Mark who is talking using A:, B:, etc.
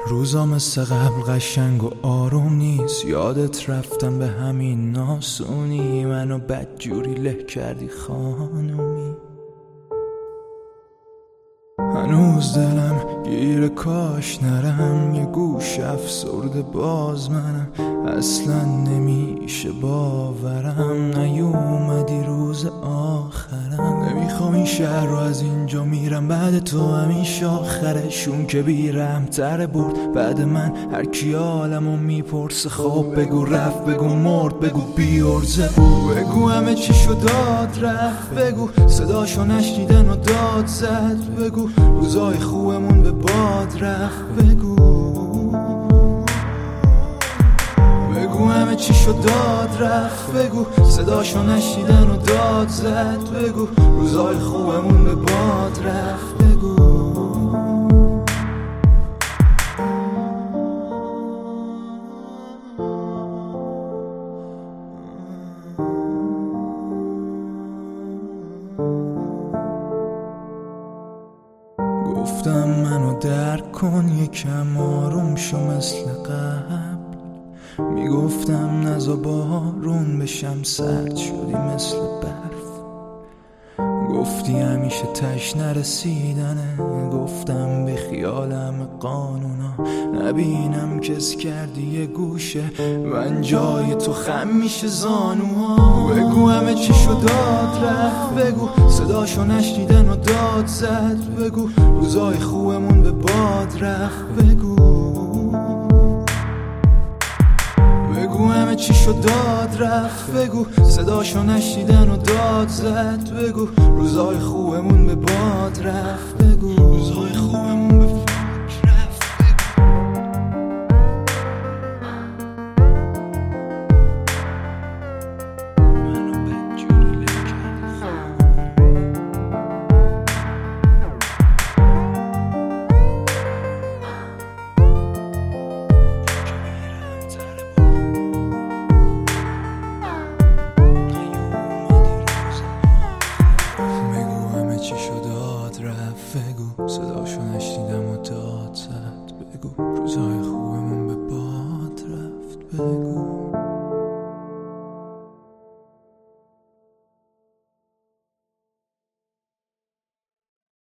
A: روزا مثل قبل قشنگ و آروم نیست. یادت رفتم به همین ناسونی، منو بدجوری له کردی خانومی. هنوز دلم گیر کاش نرم، یه گوش افسرده باز منم. اصلا نمیشه باورم نیومدی روز آخرم. نمیخوام این شهر رو از اینجا میرم، بعد تو همیشه آخرشون که بیرم تره برد. بعد من هر کی حالمو میپرسه خب بگو رفت، بگو مرد، بگو بیارزه، بگو همه چی شد داد رفت، بگو صداشو نشنیدن و داد زد، بگو روزای خوبمون به باد رفت، بگو همه چی شد داد رفت، بگو صداشو نشنیدن و داد زد، بگو روزای خوبمون به باد رفت، بگو گفتم منو درک کن، یکم آروم شو مثل قبل. میگفتم نزا بارون بشم، سرد شدی مثل برف. گفتی همیشه تش نرسیدنه، گفتم به خیالم قانونا نبینم کس کردی یه گوشه. من جای تو خم میشه زانوها، بگو همه چی شد داد رفت، بگو صداشو نشنیدن و داد زد، بگو روزای خوبمون به باد رفت، بگو همه چی شد داد رفت، بگو صداشو نشنیدن و داد زد، بگو روزای خوبمون به باد رفت، بگو روزای خوبمون به باد رفت، منو بدجوری له چی شد داد رفت، بگو صداشو نشنیدم و داد زد، بگو روزای خوبمون به باد رفت، بگو